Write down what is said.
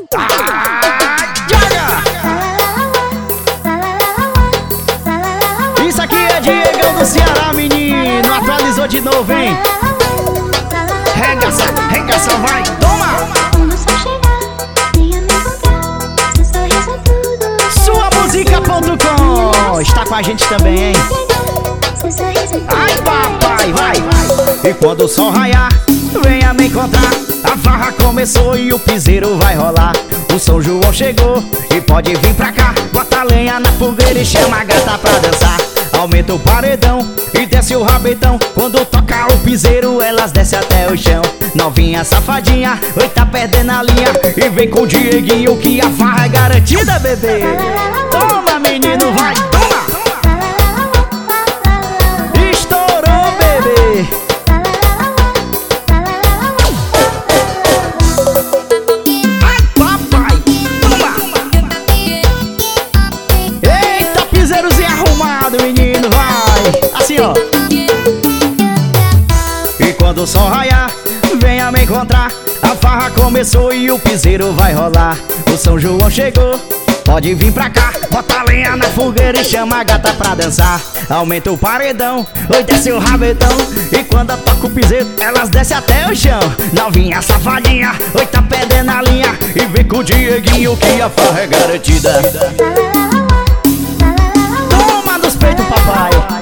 Joga! Isso aqui é Diegão do Ceará, menino. Atualizou de novo, hein? Regaça, regaça, vai, toma! Suamusica.com está com a gente também, hein? Ai, papai, vai! E quando o sol raiar, venha me encontrar. A farra começou e o piseiro vai rolar. O São João chegou e pode vir pra cá. Bota a lenha na fogueira e chama a gata pra dançar. Aumenta o paredão e desce o rabetão. Quando toca o piseiro, elas descem até o chão. Novinha safadinha, oi, tá perdendo a linha. E vem com o Dieguinho que a farra é garantida, bebê. Toma, menino, vai, toma! Estourou, bebê. Ai, papai, toma! Eita, piseirozinho arrumado, menino, vai! Assim, ó. E quando o sol raiar, venha me encontrar. A farra começou e o piseiro vai rolar. O São João chegou, pode vir pra cá. Bota a lenha na fogueira e chama a gata pra dançar. Aumenta o paredão, oi, desce o rabetão. E quando toca o piseiro, elas descem até o chão. Novinha safadinha, oi, tá perdendo a linha. E vem com o Dieguinho que a farra é garantida. Toma dos peitos, papai.